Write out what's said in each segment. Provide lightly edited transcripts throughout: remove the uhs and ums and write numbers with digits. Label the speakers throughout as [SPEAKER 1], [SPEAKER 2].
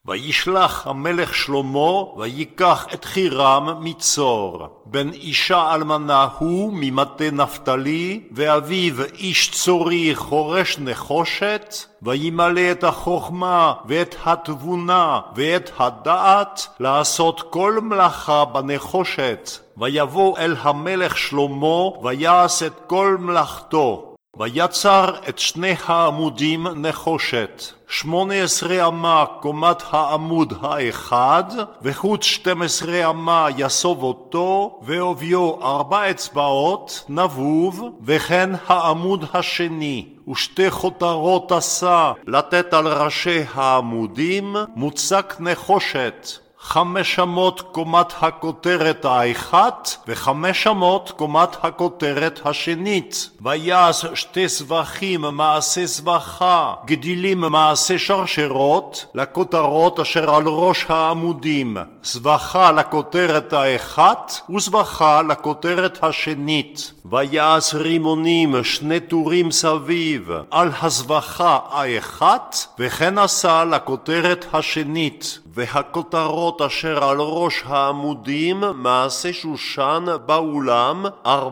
[SPEAKER 1] וישלח המלך שלמה ויקח את חירם מצור. בן אישה אלמנה הוא ממטה נפתלי, ואביו איש צורי חורש נחושת, וימלא את החוכמה ואת התבונה ואת הדעת לעשות כל מלאכה בנחושת. ויבוא אל המלך שלמה ויעש את כל מלאכתו. ויצר את שני העמודים נחושת, 18 אמה קומת העמוד האחד, וחוט 12 אמה יסוב אותו, ועוביו 4 אצבעות נבוב, וכן העמוד השני, ושתי חותרות עשה לתת על ראשי העמודים, מוצק נחושת. 500 קומת הכותרת האחת, ו500 קומת הכותרת השנית. ויעש 2 סבכים מעשה סבכה, גדילים מעשה שרשרות, לכותרות אשר על ראש העמודים, סבכה לכותרת האחת, וסבכה לכותרת השנית. ויעש רימונים 2 טורים סביב, על הסבכה האחת, וכן עשה לכותרת השנית. והכותרות אשר על ראש העמודים מעשה שושן באולם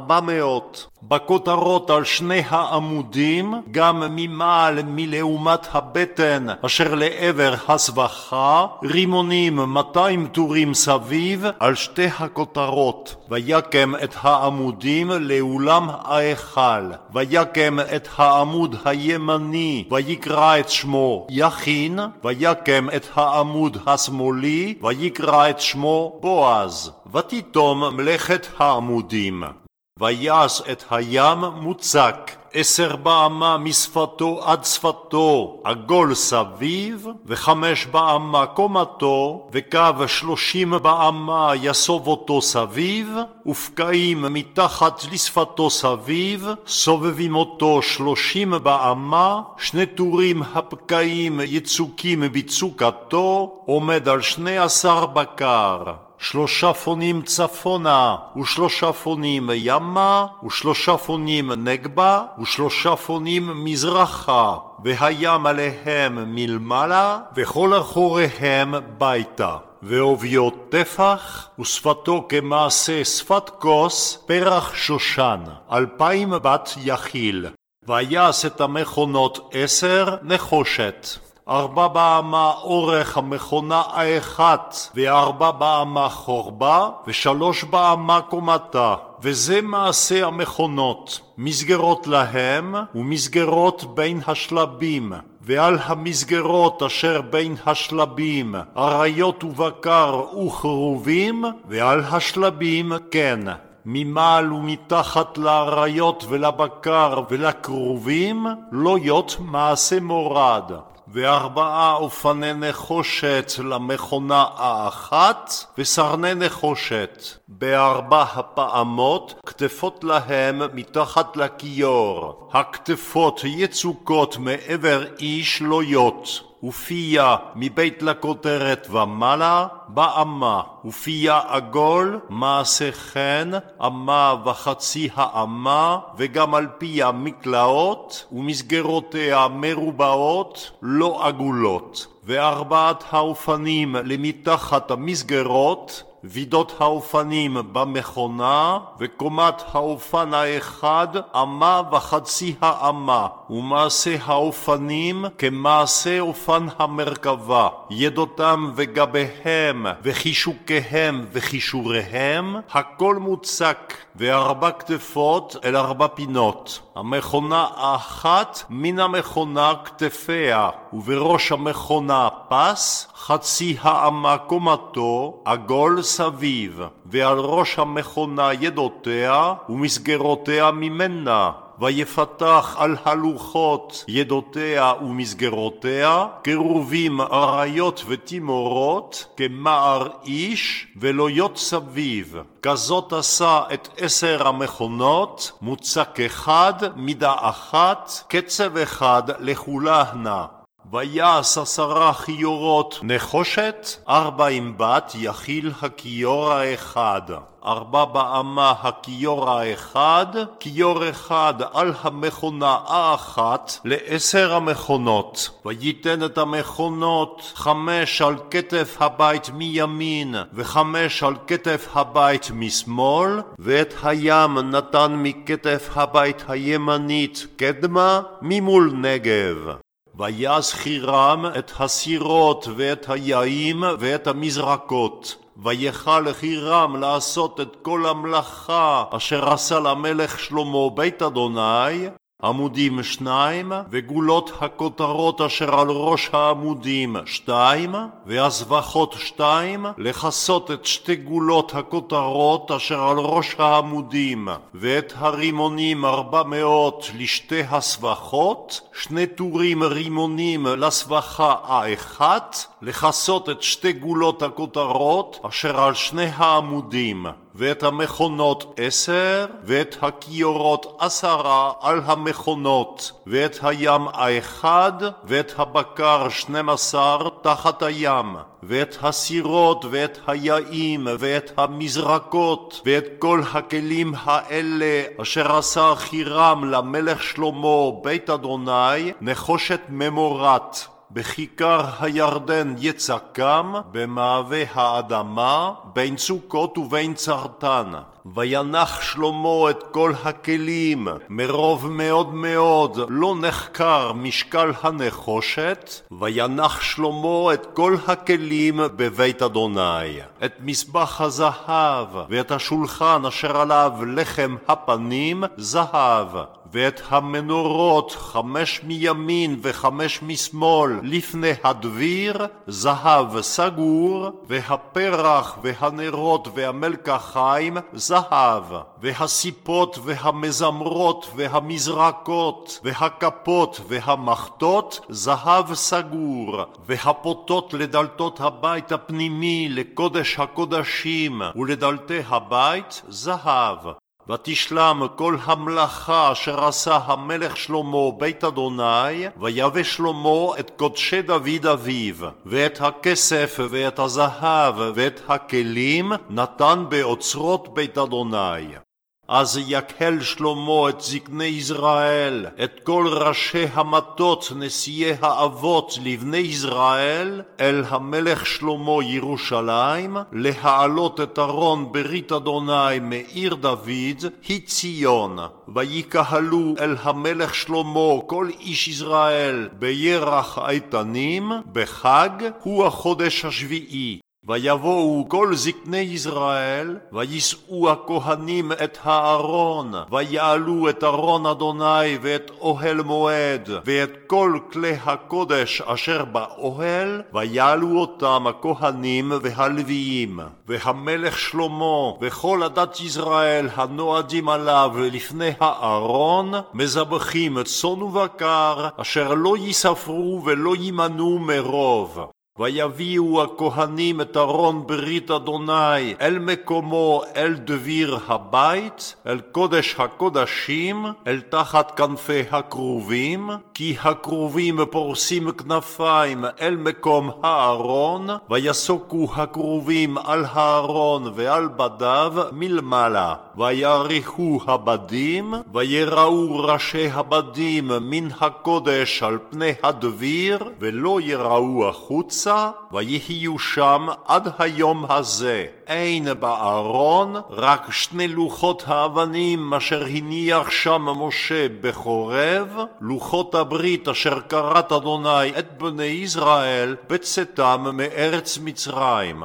[SPEAKER 1] 400. בכותרות על שני העמודים, גם ממעל מלעומת הבטן אשר לעבר הסבכה, רימונים 200 טורים סביב על שתי הכותרות. ויקם את העמודים לאולם ההיכל. ויקם את העמוד הימני ויקרא את שמו יכין, ויקם את העמוד השמאלי ויקרא את שמו בועז. ותיתום מלאכת העמודים. ויעש את הים מוצק, 10 באמה משפתו עד שפתו, עגול סביב, ו5 באמה קומתו, וקו 30 באמה יסוב אותו סביב, ופקעים מתחת לשפתו סביב, סובבים אותו 30 באמה, 2 טורים הפקעים יצוקים בצוקתו, עומד על 12 בקר. 3 פונים צפונה, ו3 פונים ימה, ו3 פונים נגבה, ו3 פונים מזרחה, והים עליהם מלמעלה, וכל אחוריהם ביתה. ועוביו טפח, ושפתו כמעשה שפת כוס, פרח שושן, 2000 בת יחיל. ויעש את המכונות 10 נחושת. 4 באמה אורך המכונה האחת, ו4 באמה חורבה, ו3 באמה קומתה. וזה מעשה המכונות, מסגרות להם ומסגרות בין השלבים. ועל המסגרות אשר בין השלבים אריות ובקר וכרובים, ועל השלבים כן. ממעל ומתחת לאריות ולבקר ולקרובים לא יות מעשה מורד. ו4 אופני נחושת למכונה האחת, וסרני נחושת. ב4 הפעמות כתפות להם מתחת לכיור. הכתפות יצוקות מעבר איש לא יות. ופיה מבית לכותרת ומעלה באמה, ופיה עגול מעשה חן, אמה וחצי האמה, וגם על פיה מקלעות, ומסגרותיה מרובעות, לא עגולות. ו4 האופנים למתחת המסגרות, וידות האופנים במכונה, וקומת האופן האחד, אמה וחצי האמה, ומעשה האופנים כמעשה אופן המרכבה, ידותם וגביהם, וחישוקיהם וחישוריהם, הכל מוצק, ו4 כתפות אל 4 פינות. המכונה האחת מן המכונה כתפיה, ובראש המכונה פס, חצי האמה קומתו, עגול סביב, ועל ראש המכונה ידותיה ומסגרותיה ממנה. ויפתח על הלוחות ידותיה ומסגרותיה, קרובים אריות ותימורות, כמער איש, ולא יות סביב. כזאת עשה את 10 המכונות, מוצק אחד, מידה אחת, קצב אחד לכולהנה. ויעש 10 כיורות נחושת, 4 עם בת יכיל הכיור האחד, 4 באמה הכיור האחד, כיור אחד על המכונה האחת ל10 המכונות. ויתן את המכונות 5 על כתף הבית מימין ו5 על כתף הבית משמאל, ואת הים נתן מכתף הבית הימנית קדמה ממול נגב. ויעש חירם את הסירות ואת היעים ואת המזרקות. ויכל חירם לעשות את כל המלאכה אשר עשה למלך שלמה בית אדוני, עמודים 2, וגולות הכותרות אשר על ראש העמודים 2, והזבחות 2, לכסות את 2 גולות הכותרות אשר על ראש העמודים, ואת הרימונים 400 לשתי הסבחות, 2 טורים רימונים לסבכה האחת, לכסות את 2 גולות הכותרות אשר על 2 העמודים, ואת המכונות 10, ואת הכיורות 10 על המכונות, ואת הים האחד, ואת הבקר 12 תחת הים, ואת הסירות, ואת היעים, ואת המזרקות, ואת כל הכלים האלה, אשר עשה חירם למלך שלמה בית אדוני, נחושת ממורת. בכיכר הירדן יצקם, במעבה האדמה, בין סוכות ובין צרתן. וינח שלמה את כל הכלים, מרוב מאוד מאוד לא נחקר משקל הנחושת, וינח שלמה את כל הכלים בבית אדוני, את מזבח הזהב, ואת השולחן אשר עליו לחם הפנים זהב, ואת המנורות 5 מימין ו5 משמאל לפני הדביר זהב סגור, והפרח והנרות והמלקחיים זהב, והסיפות והמזמרות והמזרקות והכפות והמחטות זהב סגור, והפוטות לדלתות הבית הפנימי לקודש הקודשים ולדלתי הבית זהב. ותשלם כל המלאכה אשר עשה המלך שלמה בית אדוני, ויבא שלמה את קודשי דוד אביו, ואת הכסף ואת הזהב ואת הכלים נתן באוצרות בית אדוני. אז יקהל שלמה את זקני ישראל, את כל ראשי המטות נשיאי האבות לבני ישראל, אל המלך שלמה ירושלים, להעלות את ארון ברית אדוני מעיר דוד, היא ציון. ויקהלו אל המלך שלמה כל איש ישראל בירח איתנים, בחג, הוא החודש השביעי. ויבואו כל זקני ישראל, וישאו הכהנים את הארון, ויעלו את ארון אדוני ואת אוהל מועד, ואת כל כלי הקודש אשר באוהל, ויעלו אותם הכהנים והלוויים. והמלך שלמה וכל עדת ישראל הנועדים עליו לפני הארון, מזבחים צאן ובקר, אשר לא יספרו ולא יימנו מרוב. ויביאו הכהנים את ארון ברית אדוני אל מקומו, אל דביר הבית, אל קודש הקודשים, אל תחת כנפי הכרובים, כי הכרובים פורסים כנפיים אל מקום הארון, ויסוקו הכרובים על הארון ועל בדיו מלמעלה, ויעריכו הבדים, ויראו ראשי הבדים מן הקודש על פני הדביר, ולא יראו החוצה, ויהיו שם עד היום הזה. אין בארון רק 2 לוחות האבנים אשר הניח שם משה בחורב, לוחות הברית אשר כרת אדוני את בני ישראל בצאתם מארץ מצרים.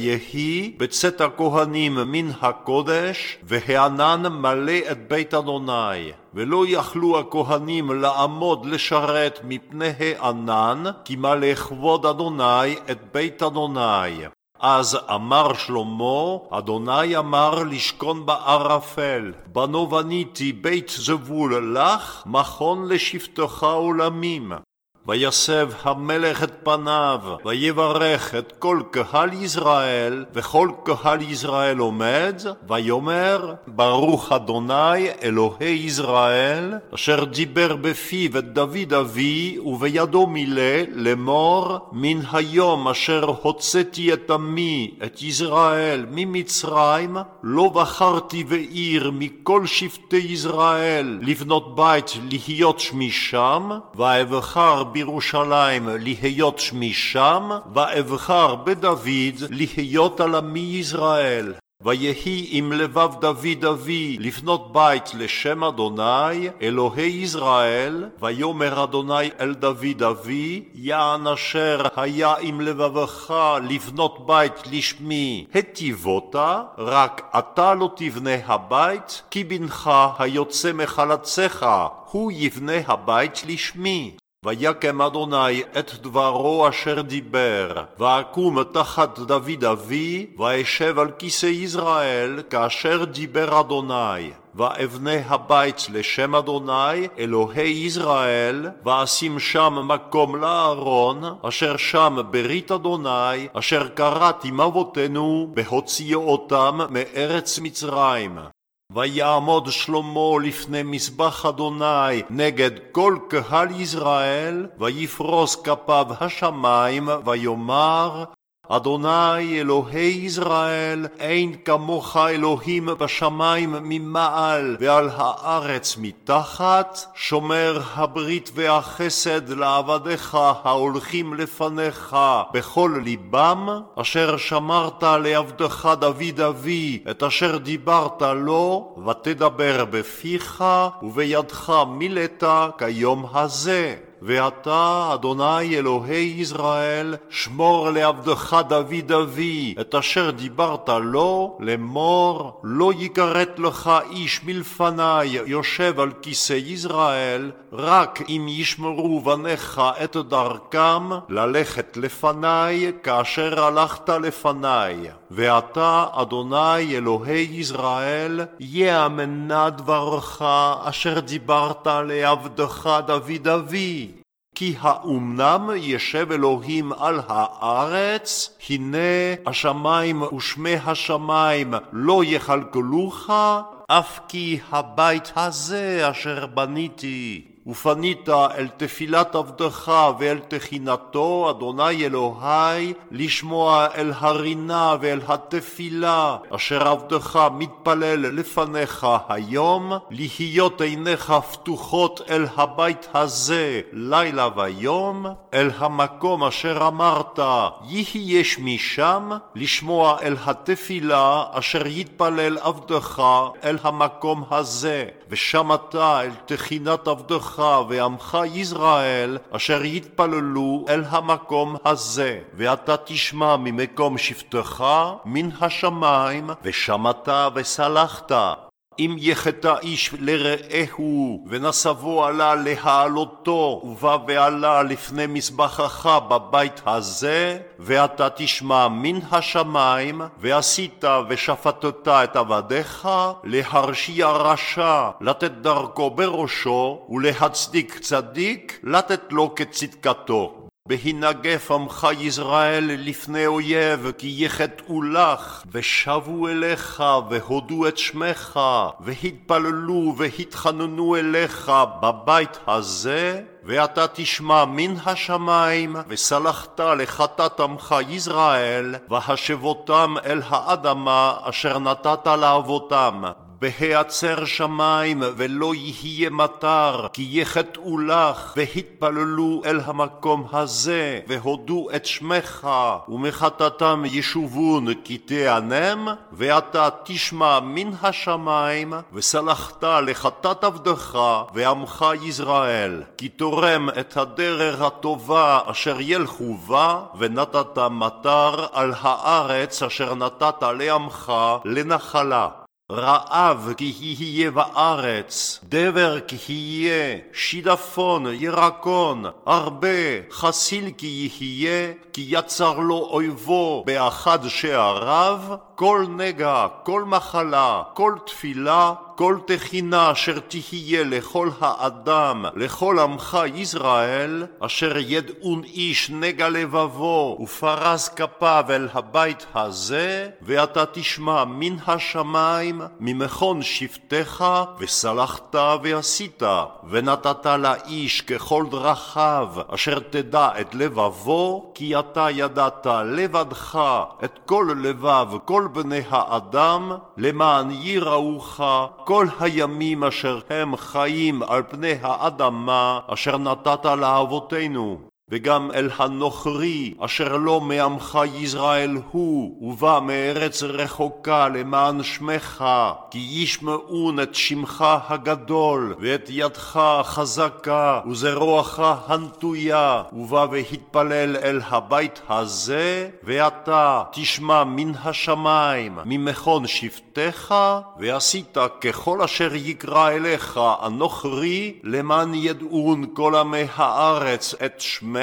[SPEAKER 1] ויהי בצאת הכהנים מן הקודש, והענן מלא את בית אדוני, ולא יכלו הכהנים לעמוד לשרת מפני הענן, כי מלא כבוד אדוני את בית אדוני. אז אמר שלמה, אדוני אמר לשכון בערפל, בנו בניתי בית זבול לך, מכון לשבתך עולמים. ויסב המלך את פניו, ויברך את כל קהל ישראל, וכל קהל ישראל עומד, ויאמר, ברוך אדוני אלוהי ישראל, אשר דיבר בפיו את דוד אבי, ובידו מילא לאמור, מן היום אשר הוצאתי את עמי, את ישראל, ממצרים, לא בחרתי בעיר מכל שבטי ישראל, לבנות בית להיות שמי שם, ואבחר בירושלים להיות שמי שם, ואבחר בדוד להיות על עמי ישראל. ויהי עם לבב דוד אבי לבנות בית לשם אדוני אלוהי ישראל, ויאמר אדוני אל דוד אבי, יען אשר היה עם לבבך לבנות בית לשמי היטיבות, רק אתה לא תבנה הבית, כי בנך היוצא מחלציך הוא יבנה הבית לשמי. ויקם אדוני את דברו אשר דיבר, ואקום תחת דוד אבי, ואשב על כיסא ישראל, כאשר דיבר אדוני. ואבנה הבית לשם אדוני אלוהי ישראל, ואשים שם מקום לארון, אשר שם ברית אדוני, אשר קראתי עם אבותינו בהוציאו אותם מארץ מצרים. ויעמוד שלמה לפני מזבח אדוני נגד כל קהל ישראל, ויפרוס כפיו השמיים, ויאמר, אדוני אלוהי ישראל, אין כמוך אלוהים בשמיים ממעל ועל הארץ מתחת, שומר הברית והחסד לעבדיך ההולכים לפניך בכל ליבם, אשר שמרת לעבדך דוד אבי את אשר דיברת לו, ותדבר בפיך ובידך מילאת כיום הזה. ואתה, אדוני אלוהי ישראל, שמור לעבדך דוד אבי את אשר דיברת לו, לאמור, לא יכרת לך איש מלפני יושב על כיסא ישראל, רק אם ישמרו בניך את דרכם ללכת לפני כאשר הלכת לפני. ואתה, אדוני אלוהי ישראל, יאמנה דברך אשר דיברת לעבדך דוד אבי. כי האומנם ישב אלוהים על הארץ, הנה השמיים ושמי השמיים לא יכלכלוך, אף כי הבית הזה אשר בניתי. ופנית אל תפילת עבדך ואל תחינתו, אדוני אלוהי, לשמוע אל הרינה ואל התפילה, אשר עבדך מתפלל לפניך היום, להיות עיניך פתוחות אל הבית הזה לילה ויום, אל המקום אשר אמרת, יהיה שמי שם, לשמוע אל התפילה אשר יתפלל עבדך אל המקום הזה, ושמעת אל תחינת עבדך ועמך ישראל אשר יתפללו אל המקום הזה, ואתה תשמע ממקום שבטך מן השמיים, ושמעת וסלחת. אם יחטא איש לרעהו ונסבו עלה להעלותו, ובא ועלה לפני מזבחך בבית הזה, ואתה תשמע מן השמיים, ועשית ושפטת את עבדיך, להרשיע רשע, לתת דרכו בראשו, ולהצדיק צדיק, לתת לו כצדקתו. בהנגף עמך ישראל לפני אויב, כי יחטאו לך, ושבו אליך, והודו את שמך, והתפללו והתחננו אליך בבית הזה, ואתה תשמע מן השמיים, וסלחת לחטאת עמך ישראל, והשבותם אל האדמה אשר נתת לאבותם. בהיעצר שמיים ולא יהיה מטר, כי יחטאו לך, והתפללו אל המקום הזה, והודו את שמך, ומחטאתם ישובון כי תענם, ואתה תשמע מן השמיים, וסלחת לחטאת עבדך ועמך ישראל, כי תורם את הדרך הטובה אשר ילכו בה, ונתת מטר על הארץ אשר נתת לעמך לנחלה. רעב כי יהיה בארץ, דבר כי יהיה, שידפון ירקון, הרבה חסיל כי יהיה, כי יצר לו אויבו באחד שעריו, כל נגע, כל מחלה, כל תפילה, כל תחינה אשר תהיה לכל האדם, לכל עמך ישראל, אשר ידעון איש נגע לבבו ופרס כפיו אל הבית הזה, ואתה תשמע מן השמיים, ממכון שבטך, וסלחת ועשית, ונתת לאיש ככל דרכיו, אשר תדע את לבבו, כי אתה ידעת לבדך את כל לבב כל בני האדם, למען יראוך כל הימים אשר הם חיים על פני האדמה, אשר נתת לאבותינו. וגם אל הנוכרי, אשר לא מעמך ישראל הוא, ובא מארץ רחוקה למען שמך, כי ישמעון את שמך הגדול, ואת ידך החזקה, וזרועך הנטויה, ובא והתפלל אל הבית הזה, ואתה תשמע מן השמיים, ממכון שבטך, ועשית ככל אשר יקרא אליך הנוכרי, למען ידעון כל עמי הארץ את שמך,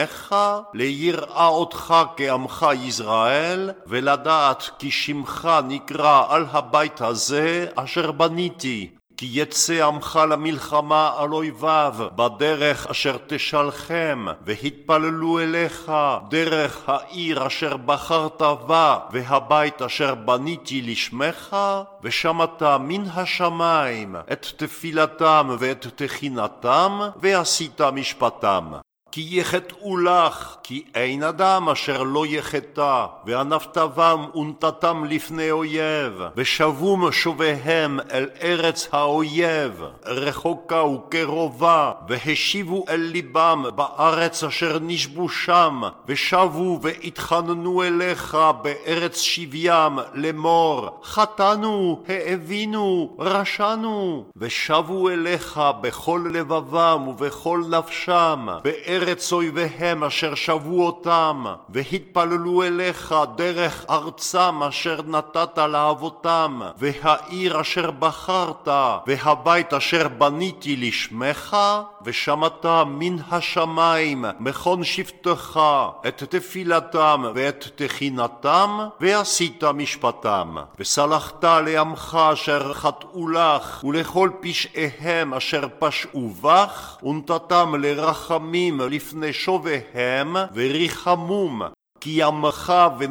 [SPEAKER 1] ליראה אותך כעמך ישראל, ולדעת כי שמך נקרא על הבית הזה אשר בניתי. כי יצא עמך למלחמה על אויביו בדרך אשר תשלחם, והתפללו אליך דרך העיר אשר בחרת בה, והבית אשר בניתי לשמך, ושמעת מן השמיים את תפילתם ואת תחינתם, ועשית משפטם. כי יחטאו לך, כי אין אדם אשר לא יחטא, וענפת בם ונתתם לפני אויב, ושבום שוביהם אל ארץ האויב, רחוקה וקרובה, והשיבו אל ליבם בארץ אשר נשבו שם, ושבו והתחננו אליך בארץ שביים לאמור, חטאנו, האבינו, רשענו, ושבו אליך בכל לבבם ובכל נפשם, בארץ אויביהם אשר שבו אותם, והתפללו אליך דרך ארצם אשר נתת לאבותם, והעיר אשר בחרת, והבית אשר בניתי לשמך, ושמעת מן השמיים מכון שבטך את תפילתם ואת תחינתם, ועשית משפטם, וסלחת לעמך אשר חטאו לך, ולכל פשעיהם אשר פשעו בך, ונתתם לרחמים לפני שוביהם, וריחמום. כי עמך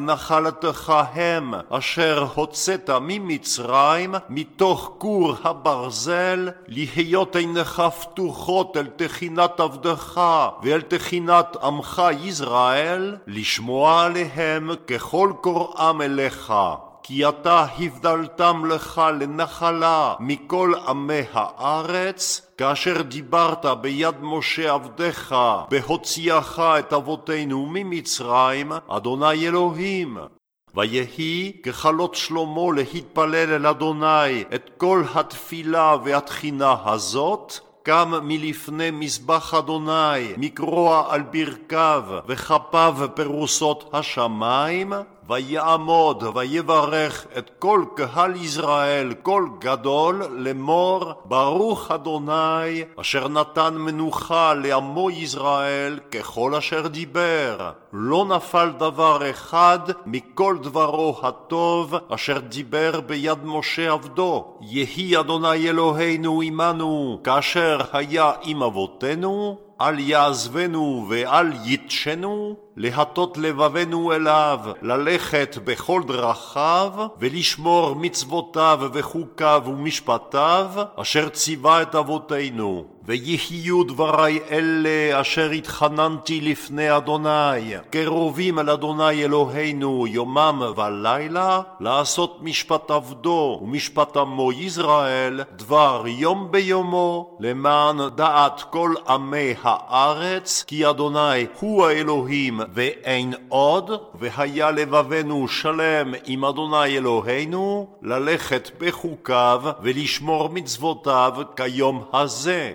[SPEAKER 1] ונחלתך הם, אשר הוצאת ממצרים, מתוך כור הברזל, להיות עינך פתוחות אל תחינת עבדך, ואל תחינת עמך ישראל, לשמוע עליהם ככל קוראם אליך. כי אתה הבדלתם לך לנחלה מכל עמי הארץ, כאשר דיברת ביד משה עבדך, בהוציאך את אבותינו ממצרים, אדוני אלוהים. ויהי ככלות שלמה להתפלל אל אדוני את כל התפילה והתחינה הזאת, קם מלפני מזבח אדוני, מקרוע על ברכיו, וכפיו פרוסות השמיים, ויעמוד ויברך את כל קהל ישראל, כל גדול, לאמור, ברוך אדוני, אשר נתן מנוחה לעמו ישראל, ככל אשר דיבר. לא נפל דבר אחד מכל דברו הטוב, אשר דיבר ביד משה עבדו. יהי אדוני אלוהינו עמנו, כאשר היה עם אבותינו, אל יעזבנו ואל יתשנו, להטות לבבנו אליו, ללכת בכל דרכיו, ולשמור מצוותיו וחוקיו ומשפטיו, אשר ציווה את אבותינו. ויהיו דברי אלה אשר התחננתי לפני אדוני, קרובים אל אדוני אלוהינו יומם ולילה, לעשות משפט עבדו ומשפט עמו ישראל, דבר יום ביומו, למען דעת כל עמי הארץ, כי אדוני הוא האלוהים ואין עוד, והיה לבבנו שלם עם אדוני אלוהינו, ללכת בחוקיו ולשמור מצוותיו כיום הזה.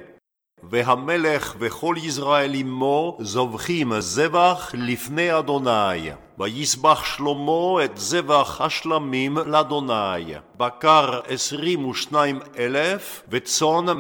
[SPEAKER 1] והמלך וכל ישראל עמו זובחים זבח לפני אדוני. ויסבח שלמה את זבח השלמים לאדוני, בקר 22,000 וצאן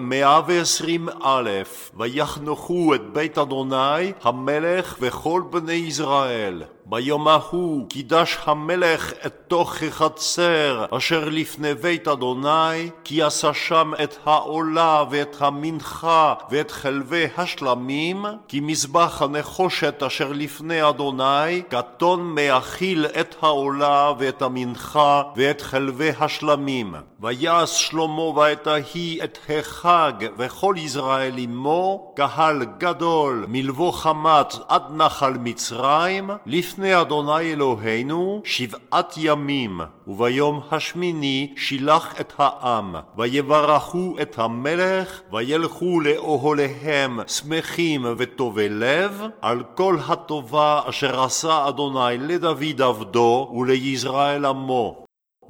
[SPEAKER 1] 120,000, ויחנכו את בית אדוני המלך וכל בני ישראל. ביום ההוא קידש המלך את תוך החצר אשר לפני בית אדוני, כי עשה שם את העולה ואת המנחה ואת חלבי השלמים, כי מזבח הנחושת אשר לפני אדוני קטון מאכיל את העולה ואת המנחה ואת חלבי השלמים. ויעש שלמה ועת ההיא את החג וכל ישראל עמו, קהל גדול מלבוא חמת עד נחל מצרים, לפני אדוני אלוהינו 7 ימים. וביום השמיני שילח את העם, ויברכו את המלך, וילכו לאוהליהם שמחים וטובי לב, על כל הטובה אשר עשה אדוני לדוד עבדו ולישראל עמו.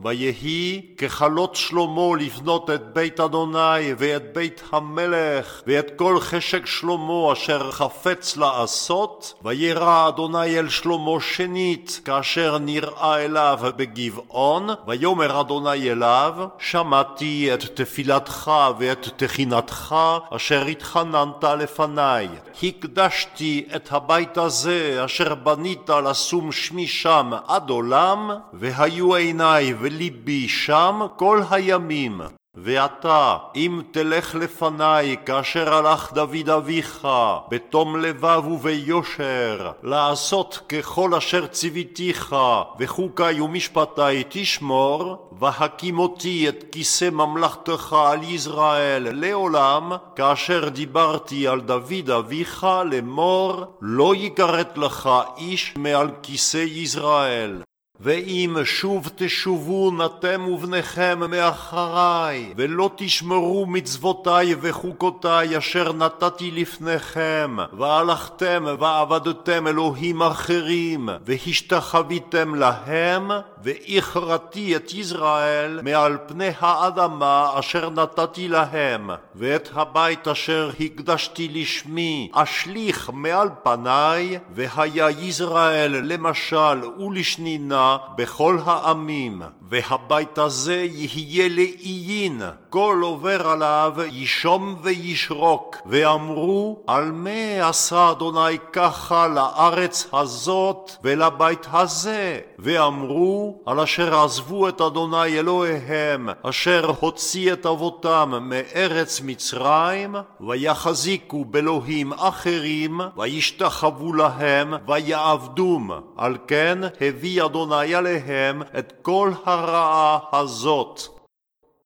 [SPEAKER 1] ויהי ככלות שלמה לבנות את בית אדוני ואת בית המלך ואת כל חשק שלמה אשר חפץ לעשות. וירא אדוני אל שלמה שנית כאשר נראה אליו בגבעון, ויאמר אדוני אליו, שמעתי את תפילתך ואת תחינתך אשר התחננת לפניי. הקדשתי את הבית הזה אשר בנית לשום שמי שם עד עולם, והיו עיניי וליבי שם כל הימים. ואתה, אם תלך לפניי כאשר הלך דוד אביך, בתום לבב וביושר, לעשות ככל אשר ציוויתיך, וחוקי ומשפטי תשמור, והקים אותי את כיסא ממלכתך על ישראל לעולם, כאשר דיברתי על דוד אביך לאמור, לא יכרת לך איש מעל כיסא ישראל. ואם שוב תשובון אתם ובניכם מאחריי, ולא תשמרו מצוותי וחוקותי אשר נתתי לפניכם, והלכתם ועבדתם אלוהים אחרים, והשתחוויתם להם, והכרתי את ישראל מעל פני האדמה אשר נתתי להם, ואת הבית אשר הקדשתי לשמי אשליך מעל פניי, והיה ישראל למשל ולשנינה בכל העמים, והבית הזה יהיה לעיין, כל עובר עליו ישום וישרוק, ואמרו, על מה עשה אדוני ככה לארץ הזאת ולבית הזה? ואמרו, על אשר עזבו את אדוני אלוהיהם, אשר הוציא את אבותם מארץ מצרים, ויחזיקו באלוהים אחרים, וישתחוו להם, ויעבדום. על כן הביא אדוני עליהם את כל הרעה הזאת.